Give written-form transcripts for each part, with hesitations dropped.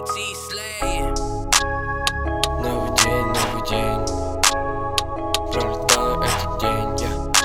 Новый день, пролетаю этот день,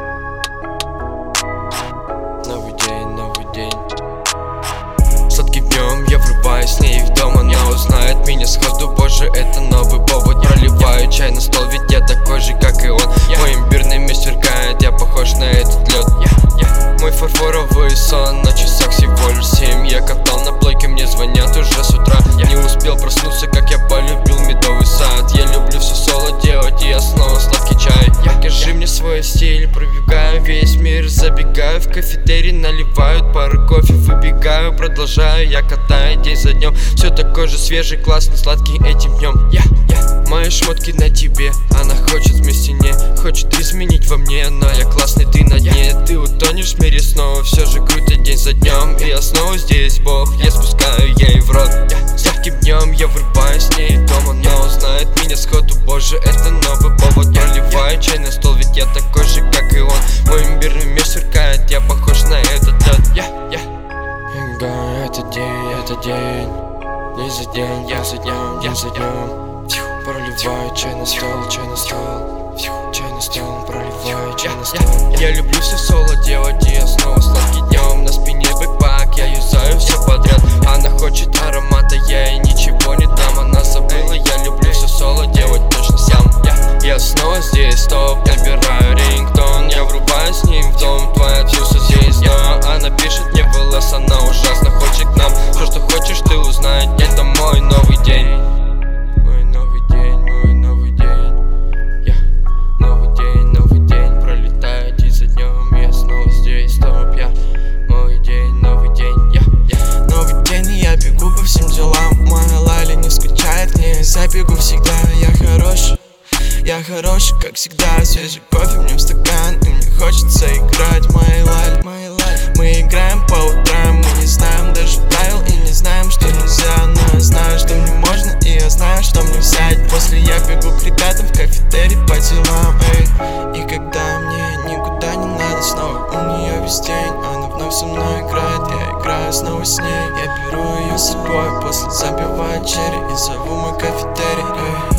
новый день. Сладким днем я врубаюсь с ней в дом, она узнает меня сходу, боже, это новый повод. Проливаю чай на стол, ведь я такой же, как и он. Мой имбирный мир сверкает, я похож на этот лед. Мой фарфоровый сон, на часах всего лишь 7. Я катал на плойке, мне звонят уже с утра. Не успел проснуться, как я полюбил медовый сад. Я люблю все соло делать, и я снова сладкий чай. Покажи мне свой стиль, пробегаю весь мир. Забегаю в кафетерий, наливают пару кофе. Выбегаю, продолжаю, я катаю день за днем. Все такой же свежий, классный, сладкий этим днем. Мои шмотки на тебе, она хочет вместе не хочет изменить во мне, но я классный, ты на дне. Ты утонешь в мире снова, все же круто день за днем. И я снова здесь, Бог, я спускаю ей в рот. Сладким днем я врубаюсь с ней в дом, она узнает меня сходу, боже, это новый повод. Проливаю чай на стол, ведь я такой же, как и он. Мой имбирный мир сверкает, я похож на этот лед. Это день, день за день, день за днем. Проливаю чай на стол, проливаю чай на стол. Я люблю все соло делать, и я снова сладкий днем. На спине бэкпак, я юзаю все подряд. Она хочет аромата, я ей ничего не дам. Она забыла, я люблю все соло делать точно сам. Я снова здесь, стоп, набираю рингтон. Я врубаюсь с ним в дом, твоя тюса здесь, но она пишет мне в ЛС, она ужасно хочет к нам. Все, что хочешь ты узнать, это мой новый день. Забегу всегда, я хороший, как всегда. Свежий кофе мне в стакан, и мне хочется играть мои лали. Мы играем по утрам, мы не знаем даже правил и не знаем, что нельзя. Но я знаю, что мне можно, и я знаю, что мне взять. После я бегу к ребятам в кафетерий по делам, эй. И когда мне никуда не надо, снова у нее весь день. Она вновь со мной играет, я играю снова с ней. Я беру ее с собой, после забиваю черри и зову мой кафетерий, эй.